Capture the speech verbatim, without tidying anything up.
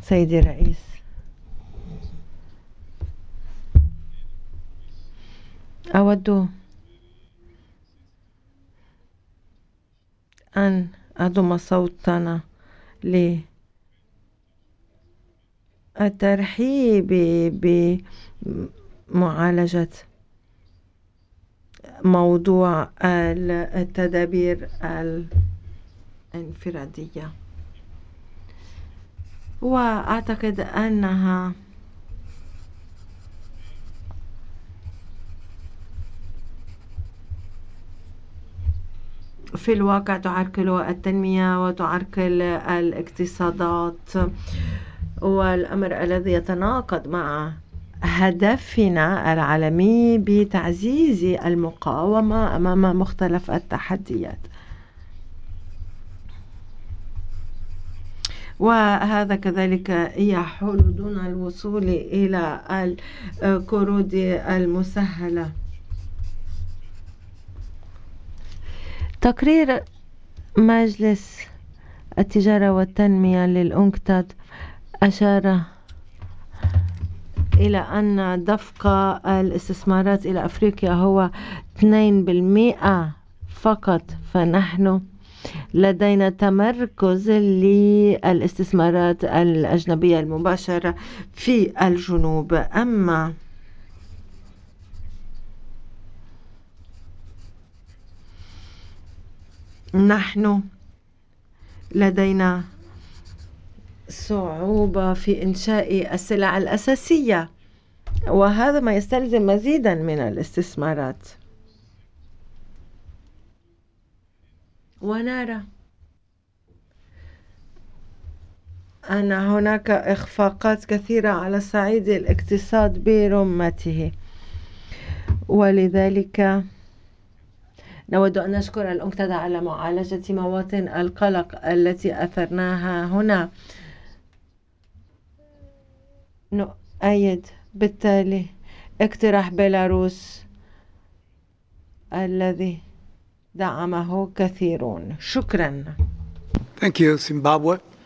سيدي الرئيس، أود أن أضم صوتنا للترحيب بمعالجة موضوع التدابير الانفرادية، وأعتقد أنها في الواقع تعرقل التنمية وتعرقل الاقتصادات، والأمر الذي يتناقض مع هدفنا العالمي بتعزيز المقاومة أمام مختلف التحديات. وهذا كذلك يحول دون الوصول إلى القروض المسهلة. تقرير مجلس التجارة والتنمية للأونكتاد أشار إلى أن دفق الاستثمارات إلى أفريقيا هو اثنين بالمئة فقط، فنحن لدينا تمركز للاستثمارات الأجنبية المباشرة في الجنوب. أما نحن لدينا صعوبة في إنشاء السلع الأساسية، وهذا ما يستلزم مزيدا من الاستثمارات. ونرى أن هناك إخفاقات كثيرة على الصعيد الاقتصاد برمته، ولذلك نود أن نشكر الأنكتاد على معالجة مواطن القلق التي أثرناها هنا. نؤيد بالتالي اقتراح بيلاروس الذي دعمه كثيرون. شكرا. Thank you, Zimbabwe.